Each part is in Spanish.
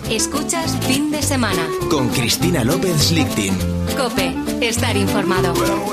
Escuchas Fin de Semana con Cristina López Lichting. COPE, estar informado.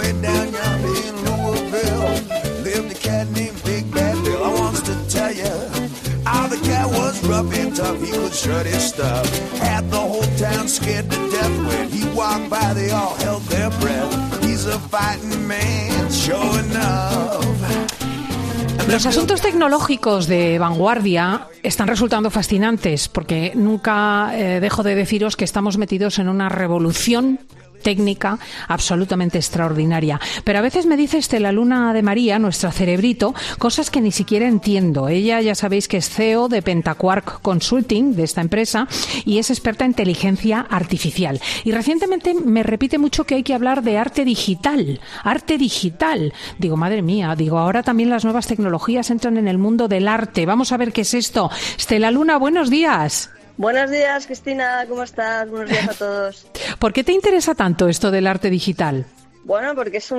Los asuntos tecnológicos de vanguardia están resultando fascinantes porque nunca dejo de deciros que estamos metidos en una revolución técnica absolutamente extraordinaria. Pero a veces me dice Estela Luna de María, nuestra cerebrito, cosas que ni siquiera entiendo. Ella, ya sabéis que es CEO de Pentaquark Consulting, de esta empresa, y es experta en inteligencia artificial. Y recientemente me repite mucho que hay que hablar de arte digital. Arte digital. Digo, madre mía, ahora también las nuevas tecnologías entran en el mundo del arte. Vamos a ver qué es esto. Estela Luna, buenos días. Buenos días, Cristina, ¿cómo estás? Buenos días a todos. ¿Por qué te interesa tanto esto del arte digital? Bueno, porque es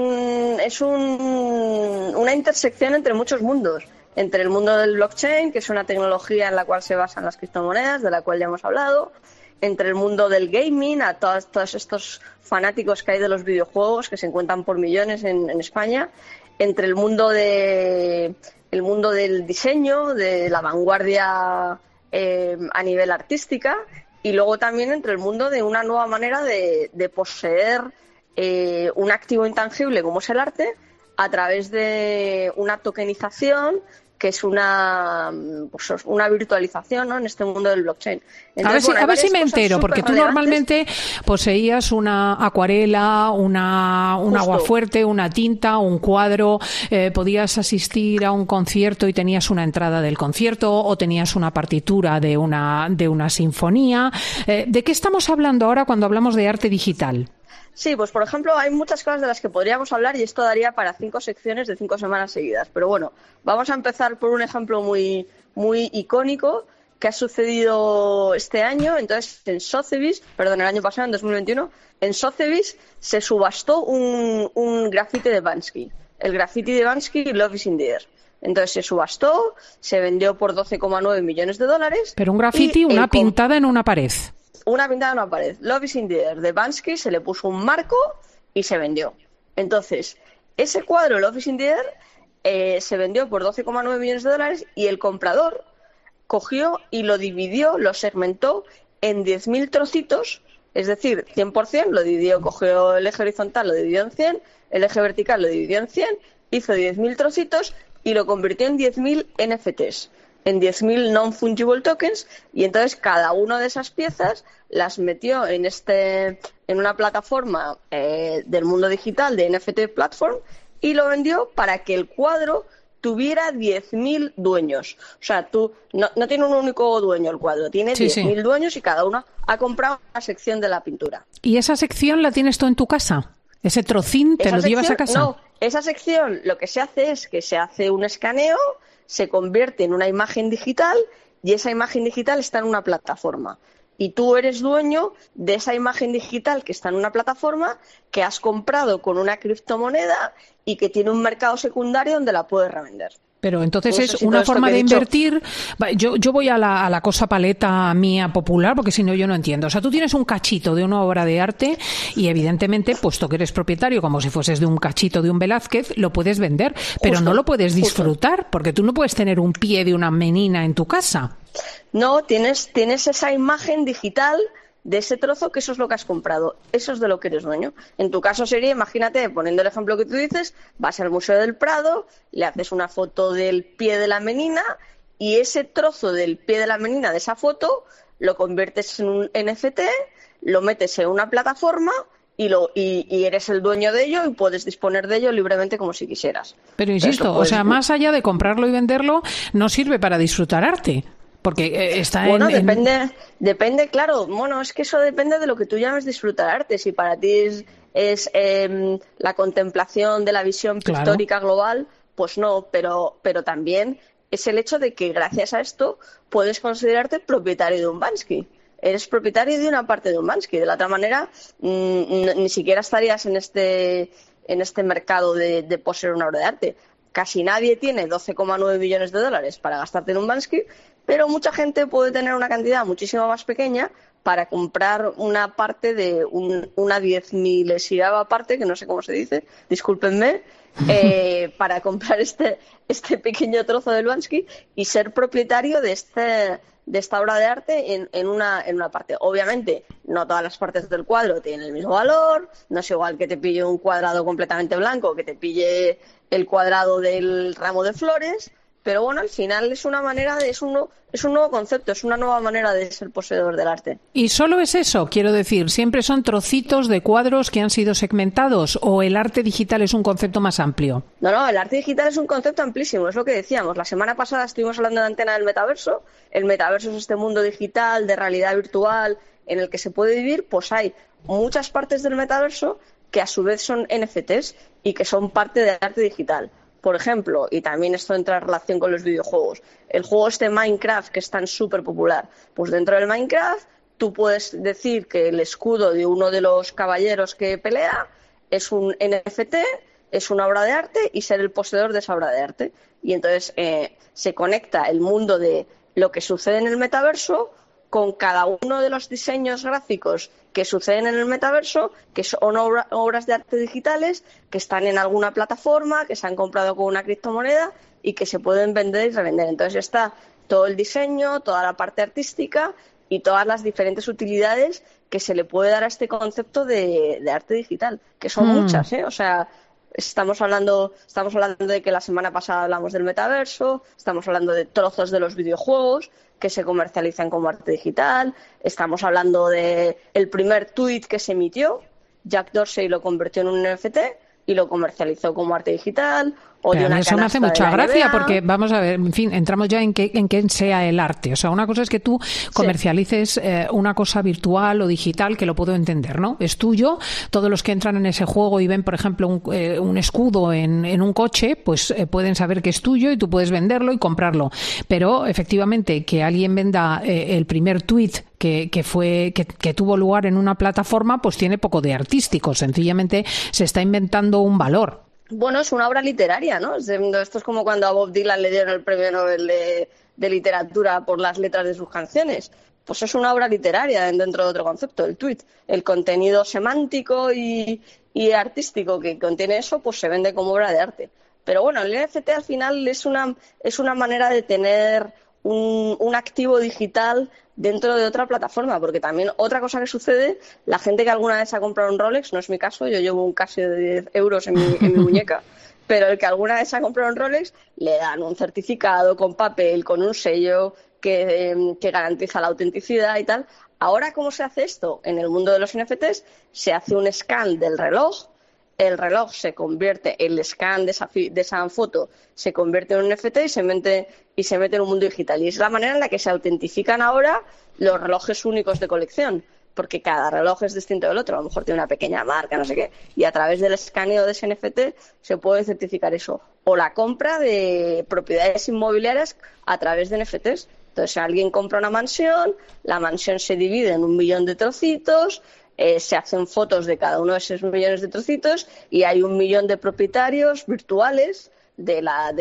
una intersección entre muchos mundos. Entre el mundo del blockchain, que es una tecnología en la cual se basan las criptomonedas, de la cual ya hemos hablado. Entre el mundo del gaming, a todos estos fanáticos que hay de los videojuegos, que se encuentran por millones en España. Entre el mundo del diseño, de la vanguardia a nivel artística, y luego también entre el mundo de una nueva manera de poseer un activo intangible como es el arte a través de una tokenización que es una virtualización, ¿no?, en este mundo del blockchain. Entonces, a ver si me entero, porque tú normalmente poseías una acuarela, un aguafuerte, una tinta, un cuadro, podías asistir a un concierto y tenías una entrada del concierto o tenías una partitura de una sinfonía. ¿De qué estamos hablando ahora cuando hablamos de arte digital? Sí, pues por ejemplo hay muchas cosas de las que podríamos hablar y esto daría para 5 secciones de 5 semanas seguidas. Pero bueno, vamos a empezar por un ejemplo muy, muy icónico que ha sucedido este año. Entonces, el año pasado, en 2021, en Sotheby's se subastó un graffiti de Banksy. El graffiti de Banksy, Love is in the Air. Entonces se subastó, se vendió por $12,9 millones. Pero un graffiti, una pintada en una pared. Una pintada en una pared. Love is in the Air de Banksy, se le puso un marco y se vendió. Entonces, ese cuadro, Love is in the Air, se vendió por $12,9 millones y el comprador cogió y lo dividió, lo segmentó en 10.000 trocitos, es decir, 100%, lo dividió, cogió el eje horizontal, lo dividió en 100, el eje vertical lo dividió en 100, hizo 10.000 trocitos y lo convirtió en 10.000 NFTs. En 10.000 non-fungible tokens, y entonces cada una de esas piezas las metió en una plataforma del mundo digital de NFT Platform y lo vendió para que el cuadro tuviera 10.000 dueños. O sea, no tiene un único dueño el cuadro, tiene 10.000 dueños y cada uno ha comprado una sección de la pintura. ¿Y esa sección la tienes tú en tu casa? ¿Ese trocín te lo llevas a casa? No, esa sección lo que se hace es que se hace un escaneo, se convierte en una imagen digital y esa imagen digital está en una plataforma. Y tú eres dueño de esa imagen digital que está en una plataforma que has comprado con una criptomoneda y que tiene un mercado secundario donde la puedes revender. Pero entonces es una forma de invertir. Yo voy a la cosa paleta mía popular, porque si no yo no entiendo. O sea, tú tienes un cachito de una obra de arte y evidentemente, puesto que eres propietario, como si fueses de un cachito de un Velázquez, lo puedes vender, pero no lo puedes disfrutar, porque tú no puedes tener un pie de una menina en tu casa. No, tienes esa imagen digital de ese trozo, que eso es lo que has comprado, eso es de lo que eres dueño. En tu caso sería, imagínate, poniendo el ejemplo que tú dices, vas al Museo del Prado, le haces una foto del pie de la menina y ese trozo del pie de la menina de esa foto lo conviertes en un NFT, lo metes en una plataforma y eres el dueño de ello y puedes disponer de ello libremente como si quisieras. Pero insisto, o sea, más allá de comprarlo y venderlo, no sirve para disfrutar arte. Porque está depende, claro. Bueno, es que eso depende de lo que tú llames disfrutar arte. Si para ti es la contemplación de la visión pictórica global, pues no. Pero también es el hecho de que gracias a esto puedes considerarte propietario de un Banksy. Eres propietario de una parte de un Banksy. De la otra manera, ni siquiera estarías en este mercado de poseer una obra de arte. casi nadie tiene 12,9 millones de dólares para gastarte en un Bansky, pero mucha gente puede tener una cantidad muchísimo más pequeña para comprar una parte de una 10.000ª parte, que no sé cómo se dice, discúlpenme, para comprar este pequeño trozo del Bansky y ser propietario de esta obra de arte en una parte. Obviamente, no todas las partes del cuadro tienen el mismo valor, no es igual que te pille un cuadrado completamente blanco que te pille el cuadrado del ramo de flores, pero bueno, al final es una manera es un nuevo concepto, es una nueva manera de ser poseedor del arte. ¿Y solo es eso? Quiero decir, ¿siempre son trocitos de cuadros que han sido segmentados o el arte digital es un concepto más amplio? No, el arte digital es un concepto amplísimo, es lo que decíamos. La semana pasada estuvimos hablando de Antena del metaverso. El metaverso es este mundo digital de realidad virtual en el que se puede vivir. Pues hay muchas partes del metaverso que a su vez son NFTs y que son parte del arte digital. Por ejemplo, y también esto entra en relación con los videojuegos, el juego Minecraft, que es tan súper popular, pues dentro del Minecraft tú puedes decir que el escudo de uno de los caballeros que pelea es un NFT, es una obra de arte y ser el poseedor de esa obra de arte. Y entonces se conecta el mundo de lo que sucede en el metaverso con cada uno de los diseños gráficos que suceden en el metaverso, que son obras de arte digitales, que están en alguna plataforma, que se han comprado con una criptomoneda y que se pueden vender y revender. Entonces está todo el diseño, toda la parte artística y todas las diferentes utilidades que se le puede dar a este concepto de arte digital, que son muchas, ¿eh? O sea, estamos hablando de que la semana pasada hablamos del metaverso, estamos hablando de trozos de los videojuegos que se comercializan como arte digital, estamos hablando de el primer tuit que se emitió, Jack Dorsey lo convirtió en un NFT y lo comercializó como arte digital. Pero a mí eso me hace mucha gracia porque, vamos a ver, en fin, entramos ya en qué sea el arte. O sea, una cosa es que tú comercialices una cosa virtual o digital, que lo puedo entender, ¿no? Es tuyo. Todos los que entran en ese juego y ven, por ejemplo, un escudo en un coche, pues pueden saber que es tuyo y tú puedes venderlo y comprarlo. Pero, efectivamente, que alguien venda el primer tuit que tuvo lugar en una plataforma, pues tiene poco de artístico. Sencillamente se está inventando un valor. Bueno, es una obra literaria, ¿no? Esto es como cuando a Bob Dylan le dieron el premio Nobel de literatura por las letras de sus canciones. Pues es una obra literaria dentro de otro concepto, el tuit. El contenido semántico y artístico que contiene eso, pues se vende como obra de arte. Pero bueno, el NFT al final es una manera de tener un activo digital dentro de otra plataforma, porque también otra cosa que sucede, la gente que alguna vez ha comprado un Rolex, no es mi caso, yo llevo un Casio de 10 euros en mi muñeca, pero el que alguna vez ha comprado un Rolex, le dan un certificado con papel, con un sello que garantiza la autenticidad y tal. Ahora, ¿cómo se hace esto? En el mundo de los NFTs se hace un scan del reloj, el reloj se convierte, el scan de esa foto se convierte en un NFT y se mete en un mundo digital. Y es la manera en la que se autentifican ahora los relojes únicos de colección, porque cada reloj es distinto del otro, a lo mejor tiene una pequeña marca, no sé qué, y a través del escaneo de ese NFT se puede certificar eso. O la compra de propiedades inmobiliarias a través de NFTs. Entonces, si alguien compra una mansión, la mansión se divide en 1 millón de trocitos, se hacen fotos de cada uno de esos millones de trocitos y hay 1 millón de propietarios virtuales de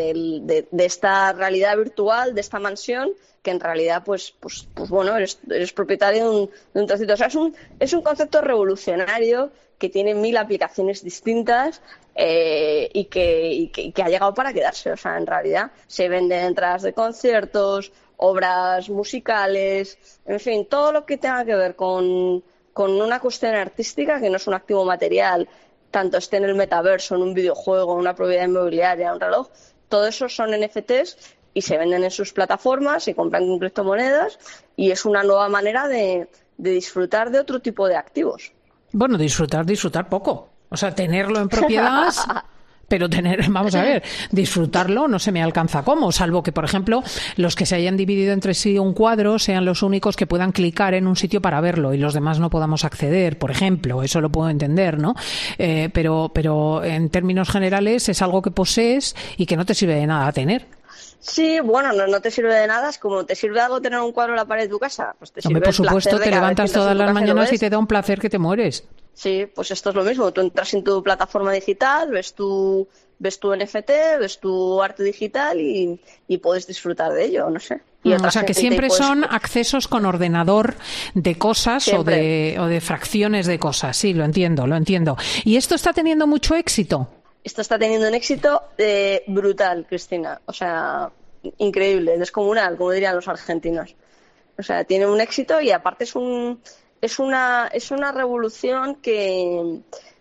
esta realidad virtual, de esta mansión, que en realidad pues bueno, eres propietario de un trocito. O sea, es un concepto revolucionario que tiene 1000 aplicaciones distintas y que ha llegado para quedarse. O sea, en realidad se venden entradas de conciertos, obras musicales, en fin, todo lo que tenga que ver con una cuestión artística que no es un activo material, tanto esté en el metaverso, en un videojuego, en una propiedad inmobiliaria, un reloj, todo eso son NFTs y se venden en sus plataformas, se compran con criptomonedas y es una nueva manera de disfrutar de otro tipo de activos. Bueno, disfrutar poco. O sea, tenerlo en propiedad... Pero vamos a ver, disfrutarlo no se me alcanza cómo, salvo que, por ejemplo, los que se hayan dividido entre sí un cuadro sean los únicos que puedan clicar en un sitio para verlo y los demás no podamos acceder, por ejemplo, eso lo puedo entender, ¿no? Pero en términos generales es algo que posees y que no te sirve de nada tener. Sí, bueno, no te sirve de nada, es como te sirve algo tener un cuadro en la pared de tu casa. Pues te sirve. Hombre, por supuesto, te levantas todas las mañanas y te da un placer que te mueres. Sí, pues esto es lo mismo. Tú entras en tu plataforma digital, ves tu NFT, ves tu arte digital y puedes disfrutar de ello, no sé. Y O sea, que siempre pues, son accesos con ordenador de cosas o de fracciones de cosas. Sí, lo entiendo. ¿Y esto está teniendo mucho éxito? Esto está teniendo un éxito brutal, Cristina. O sea, increíble, descomunal, como dirían los argentinos. O sea, tiene un éxito y aparte es una revolución que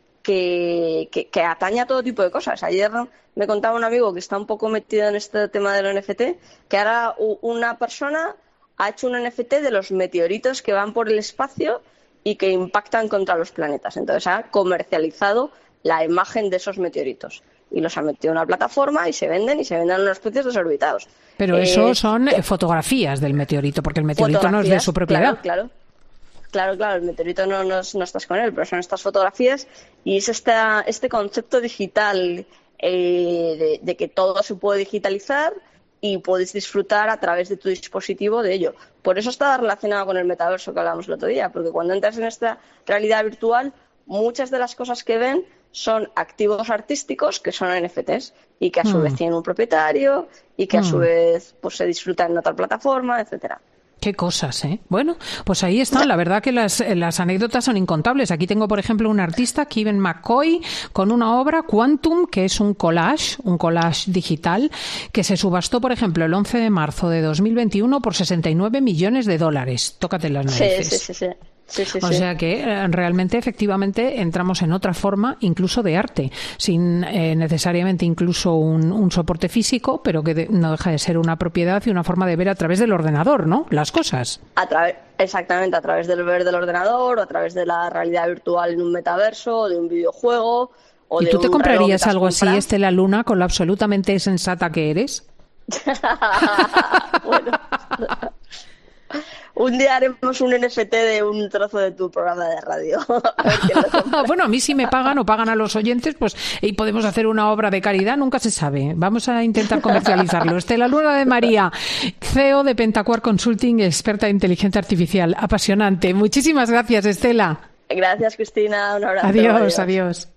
atañe a todo tipo de cosas. Ayer me contaba un amigo que está un poco metido en este tema del NFT, que ahora una persona ha hecho un NFT de los meteoritos que van por el espacio y que impactan contra los planetas. Entonces ha comercializado la imagen de esos meteoritos y los ha metido en una plataforma y se venden a unos precios desorbitados. Pero eso son fotografías del meteorito, porque el meteorito no es de su propiedad. Claro, el meteorito no estás con él, pero son estas fotografías y es este concepto digital de que todo se puede digitalizar y puedes disfrutar a través de tu dispositivo de ello. Por eso está relacionado con el metaverso que hablábamos el otro día, porque cuando entras en esta realidad virtual, muchas de las cosas que ven son activos artísticos que son NFTs y que a su vez tienen un propietario y que a su vez pues se disfrutan en otra plataforma, etcétera. Qué cosas, ¿eh? Bueno, pues ahí están. La verdad que las anécdotas son incontables. Aquí tengo, por ejemplo, un artista, Kevin McCoy, con una obra, Quantum, que es un collage digital, que se subastó, por ejemplo, el 11 de marzo de 2021 por $69 millones. Tócate las narices. Sí. O sea que realmente, efectivamente, entramos en otra forma incluso de arte, sin necesariamente incluso un soporte físico, pero que no deja de ser una propiedad y una forma de ver a través del ordenador, ¿no? Las cosas. Exactamente, a través del ver del ordenador o a través de la realidad virtual en un metaverso o de un videojuego. ¿Y tú te comprarías algo así, Estela Luna, con lo absolutamente sensata que eres? Bueno... Un día haremos un NFT de un trozo de tu programa de radio. A ver quién lo compra. Bueno, a mí si me pagan o pagan a los oyentes, pues y podemos hacer una obra de caridad, nunca se sabe. Vamos a intentar comercializarlo. Estela Luna de María, CEO de Pentacuar Consulting, experta en inteligencia artificial. Apasionante. Muchísimas gracias, Estela. Gracias, Cristina. Un abrazo. Adiós.